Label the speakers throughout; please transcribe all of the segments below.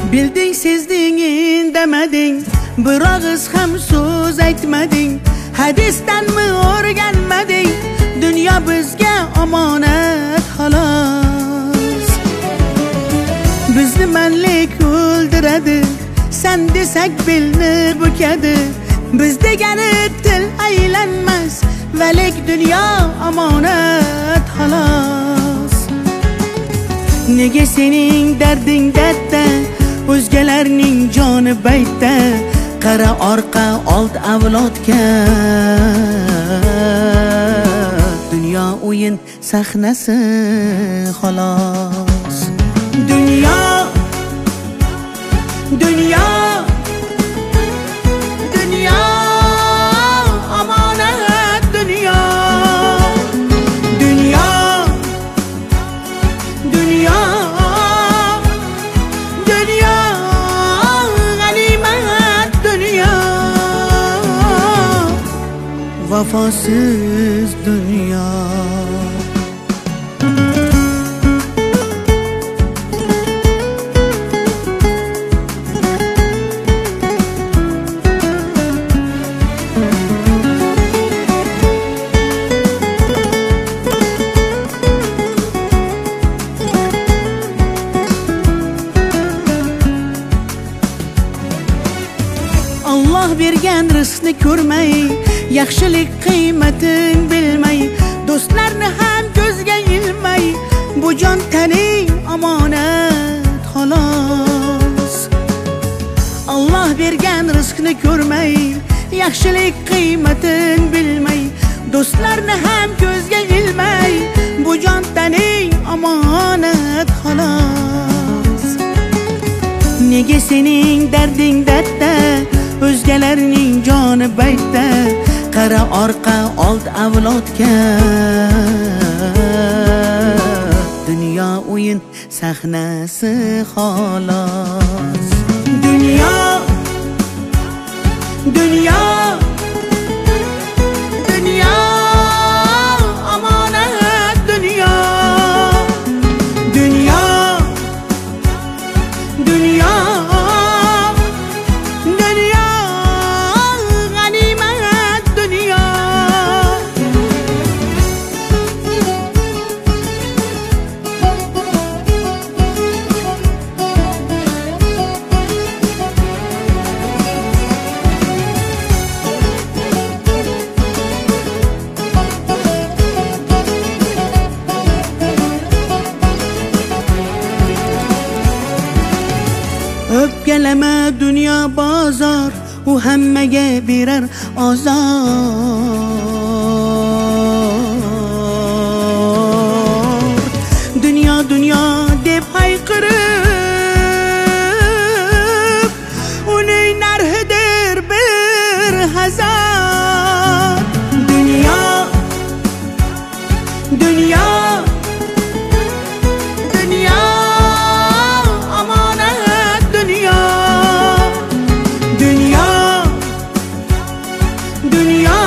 Speaker 1: Bilding sezding indameding, bir ağız ham so'z aytmading. Hadisdanmi o'rganmading, dünya bizga omonat xolos. Bizni manlik o'ldiradi, sen desak belni bukadi. Biz degani til aylanmas, valik dünya omonat xolos. Nega sening darding dardda, o'zgalarning joni baytda? Qara orqa old avlodga, dunyo o'yin sahnasi xolos. Dunyo, dunyo, dunyo omonat, dunyo, dunyo, dunyo, dunyo g'animat, dunyo vafosiz dunyo. Allah bergan rizqni ko'rmay, yaxshilik qiymatin bilmay, do'stlarni ham ko'zga ilmay, bu jon taning omonat xolos. Allah bergan rizqni ko'rmay, yaxshilik qiymatin bilmay, do'stlarni ham ko'zga ilmay, bu jon taning omonat xolos. Nega sening darding dardda, o'zgalarning joni baytda? Qara orqa old avlodga, dunyo o'yin sahnasi xolos. Dunyo, dunyo, dunyo omonat, dunyo, dunyo, dunyo, dunyo g'animat, dunyo. O'pkalama dunyo bozor, u hammaga berar azor. Dunyo dunyo deb hayqirib, uning narxidir bir hazar. Dunyo, dunyo, dunyo omonat, dunyo, dunyo, dunyo,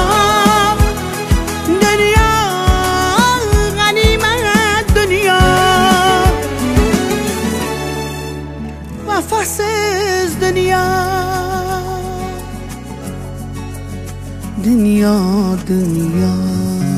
Speaker 1: dunyo g'animat, dunyo vafosiz dunyo. Dunyo, dunyo.